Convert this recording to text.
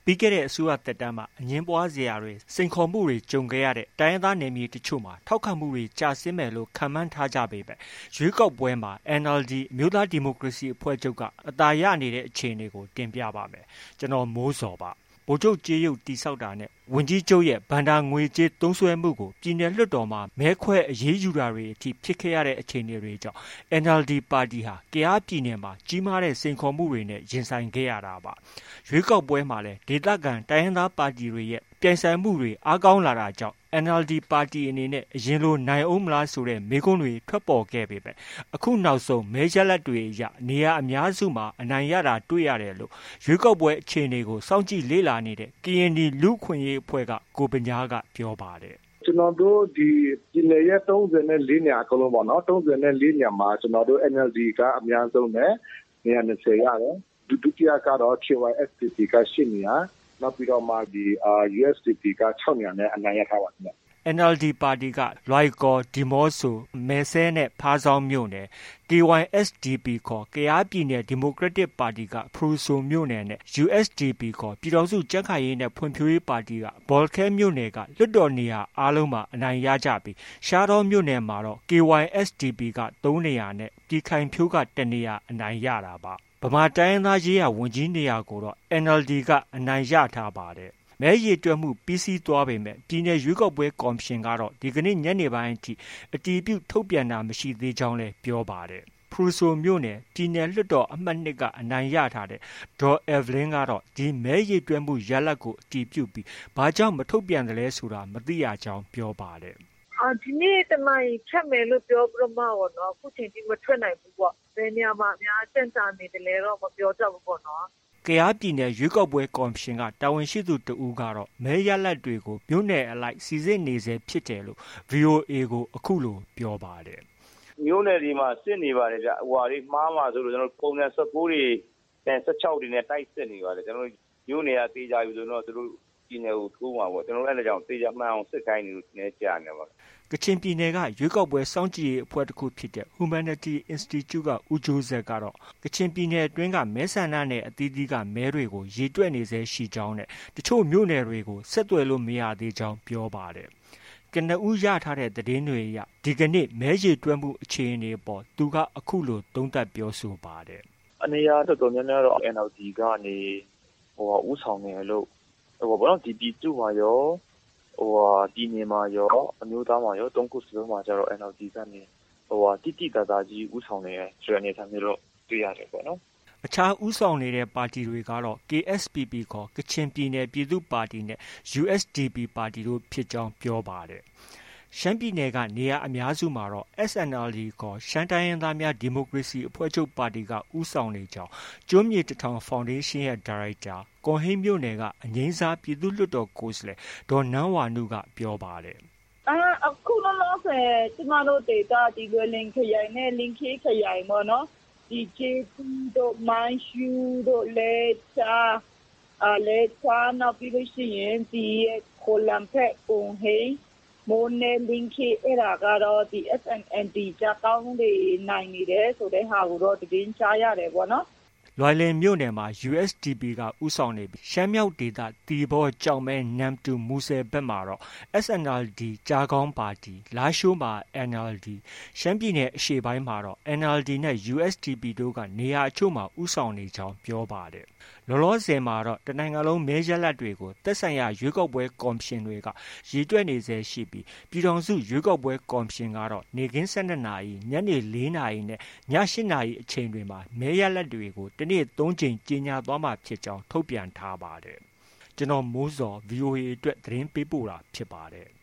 ပြီးခဲ့တဲ့အစိုးရသက်တမ်းမှာအငင်းပွားစရာတွေစိန်ခေါ်မှုတွေကြုံခဲ့ရတဲ့တိုင်းရင်းသားနယ်မြေတချို့မှာထောက်ခံမှုတွေကျဆင်းမယ်လို့ခန့်မှန်းထားကြပေမဲ့ရွေးကောက်ပွဲမှာ NLD အမျိုးသားဒီမိုကရေစီအဖွဲ့ချုပ်ကအသာရနေတဲ့အခြေအနေကိုတင်ပြပါမယ်။ကျွန်တော်မိုးစောပါ။ဗိုလ်ချုပ်ကြေးရုပ်တိဆောက်တာနဲ့ဝန်ကြီးချုပ်ရဲ့ဘဏ္ဍာငွေကြေးသုံးစွဲမှုကိုပြည်내လွှတ်တော်မှာမဲခွဲအရေးယူတာတွေအထိဖြစ်ခဲ့ရတဲ့အခြေအနေတွေကြောင့် NLD ပါတီဟာကယားပြည်နယ်မှာကြီးမားတဲ့စိန်ခေါ်မှုတွေနဲ့ရင်ဆိုင်ခဲ့ရတာပါ။ရွေးကောက်ပွဲမှာလည်းဒေသခံတိုင်းရင်းသားပါတီတွေရဲ့ပြိုင်ဆိုင်မှုတွေအားကောင်းလာတာကြောင့် NLD ပါတီအနေနဲ့အရင်လိုနိုင်အောင်မလားဆိုတဲ့မေးခွန်းတွေထွက်ပေါ်ခဲ့ပေမဲ့အခုနောက်ဆုံးမဲရလဒ်တွေအရနေရာအများစုမှာအနိုင်ရတာတွေ့ရတယ်လို့ရွေးကောက်ပွဲအခြေအနေကိုစောင့်ကြည့်လေ့လာနေတဲ့ကရင်နီလူ့အခွင့်အရေးအဖွဲ့ကကိုဗညားကပြောပါတယ်။ကျွန်တော်တို့ဒီပြည်နယ်ရဲ့34နေရာအကုန်လုံးပေါ့နော်34နေရာမှာကျွန်တော်တို့ NLD ကအများဆုံးနဲ့နေရာ20ရတယ်။ဒုတိယကတော့ KYSDP က8နေရာနောက်ပြီးတော့မှဒီ USDP က6နေရာနဲ့အနိုင်ရထားပါတယ်။ NLD ပါတီကလွိုင်ကော်ဒီမော့ဆိုမဲဆဲနဲ့ဖားဆောင်းမြို့နယ် KYSDP ခေါ်ကယားပြည်နယ်ဒီမိုကရက်တစ်ပါတီကဖရူဆိုမြို့နယ်နဲ့ USDP ခေါ်ပြည်ထောင်စုကြံ့ခိုင်ရေးနဲ့ဖွံ့ဖြိုးရေးပါတီကဘော်လခဲမြို့နယ်ကလွှတ်တော်နေရာအားလုံးမှာအနိုင်ရကြပြီးရှားတောမြို့နယ်မှာတော့ KYSDP က3နေရာနဲ့ပြည်ခိုင်ဖြိုးက1နေရာအနိုင်ရတာပါဗမာတိုင်းရင်းသားရေးရာဝန်ကြီးနေရာကိုတော့ NLD ကအနိုင်ရထားပါတယ်မဲရေတွက်မှုပြီးစီးသွားပေမဲ့ပြည်내ရွေးကောက်ပွဲကော်မရှင်ကတော့ဒီကနေ့ညနေပိုင်းအထိအတည်ပြုထုတ်ပြန်တာမရှိသေးကြောင်းလည်းပြောပါတယ်။ဖရူဆိုမြို့နယ်ပြည်내လွှတ်တော်အမှတ်2ကအနိုင်ရထားတဲ့ဒေါ်အက်ဗလင်းကတော့ဒီမဲရေတွက်မှုရလဒ်ကိုအတည်ပြုပြီးဘာကြောင့်မထုတ်ပြန်တယ်လဲဆိုတာမသိရကြောင်းပြောပါတယ်။ဒီနေ့တနာရီဖြတ်မယ်လို့ပြောပြတော့မှပေါ့နော်အခုချိန်ထိမထွက်နိုင်ဘူးပေါ့ဘယ်နေရာမှာအများကြံ့ကြာနေတယ်လဲတော့မပြောတတ်ဘူးပေါ့နော်ကယားပြည်နယ်ရွေးကောက်ပွဲကော်မရှင်ကတာဝန်ရှိသူတဦးကတော့မဲရလဒ်တွေကိုမြို့နယ်အလိုက်စီစစ်နေစေဖြစ်တယ်လို့ VOA ကိုအခုလိုပြောပါတယ်။မြို့နယ်ဒီမှာစစ်နေပါတယ်ဗျ။ဟိုဟာလေးမှားမှာဆိုလို့ကျွန်တော်ပုံစံ19တွေနဲ့16တွေနဲ့တိုက်စစ်နေပါတယ်ကျွန်တော်မြို့နယ်ကတေးကြပြီဆိုတော့သူတို့ပြည်နယ်ကိုထိုးမှာပေါ့ကျွန်တော်အဲ့ဒါကြောင့်တေးကြမှန်အောင်စစ်ခိုင်းနေလို့နည်းကြာနေပါကချင်ပြည်နယ်ကရွေးကောက်ပွဲစောင့်ကြည့်ရေးအဖွဲ့တစ်ခုဖြစ်တဲ့ Humanity Institute ကဦးကျိုးဆက်ကတော့ကချင်ပြည်နယ်အတွင်းကမဲဆန္ဒနယ်အသီးသီးကမဲတွေကိုရေတွက်နေစေရှိကြောင်းနဲ့တချို့မြို့နယ်တွေကိုဆက်သွယ်လို့မရသေးကြောင်းပြောပါတယ်။ကနဦးရထားတဲ့သတင်းတွေအရဒီကနေ့မဲရေတွက်မှုအခြေအနေပေါ်သူကအခုလိုသုံးသပ်ပြောဆိုပါတယ်။အနေအထားတော်တော်များများတော့ NLD ကနေဦးဆောင်နေလို့ဘောနော်ဒီပြည်သူ့မှာရောပြည်နယ်မှာရောအမျိုးသားမှာရော၃ခုစလုံးမှာကျတော့ NLD ကနေတိတိတသာကြီးဦးဆောင်နေတယ်ဆိုတဲ့အနေအထားမျိုးတော့တွေ့ရတယ်ပေါ့နော်အခြားဦးဆောင်နေတဲ့ပါတီတွေကတော့ KSPP ခေါ်ကချင်ပြည်နယ်ပြည်သူ့ပါတီနဲ့ USDP ပါတီတို့ဖြစ်ကြောင်းပြောပါတယ်ရှမ်းပြည်နယ်ကနေရာအများစုမှာတော့ SNLD ခေါ်ရှမ်းတိုင်းရင်းသားများဒီမိုကရေစီအဖွဲ့ချုပ်ပါတီကဦးဆောင်နေကြောင်းကျွန်းမြေတထောင်ဖောင်ဒေးရှင်းရဲ့ဒါရိုက်တာကွန်ဟိန်းမြို့နယ်ကအငိမ့်စားပြည်သူ့လွှတ်တော်ကိုယ်စားလှယ်ဒေါ်နန်းဝါနုကပြောပါတယ်အခုလောလောဆယ်ကျမတို့ဒေတာဒီလွယ်လင်ခရိုင်နဲ့လင်ခေးခရိုင်ပေါ့နော်ဒီကျေးတို့မိုင်းရှူတို့လဲချာနောက်ပြီးလို့ရှိရင်ဒီကိုလံဖက်ပုံဟိန်းမိုးနယ်လင်ခေးအဲ့ဒါကတော့ဒီ SNND ကြကောင်းတွေနိုင်နေတယ်ဆိုတဲ့ဟာကိုတော့တင်းချရတယ်ပေါ့နော်လွိုင်လင်မြို့နယ်မှာ USDP ကဦးဆောင်နေပြီးရှမ်းမြောက်ဒေသတီဘောကြောင်မဲနမ်တူမူဆယ်ဘက်မှာတော့ SNLD ကြားကောင်းပါတီလားရှိုးမှာ NLD ရှမ်းပြည်နယ်အရှေ့ပိုင်းမှာတော့ NLD နဲ့ USDP တို့ကနေရာအချို့မှာဦးဆောင်နေကြောင်းပြောပါတယ်လောလောဆယ်မှာတော့တနိုင်ငံလုံးမဲရလဒ်တွေကိုသက်ဆိုင်ရာရွေးကောက်ပွဲကော်မရှင်တွေကရေတွက်နေစေရှိပြီးပြည်ထောင်စုရွေးကောက်ပွဲကော်မရှင်ကတော့နေ့ခင်း12နာရီညနေ4နာရီနဲ့ည8နာရီအချိန်တွေမှာမဲရလဒ်တွေကိုတနေ့3ချိန်ကြေညာသွားမှာဖြစ်ကြောင်းထုတ်ပြန်ထားပါတယ်။ကျွန်တော်မိုးစော VOA အတွက်သတင်းပေးပို့တာဖြစ်ပါတယ်။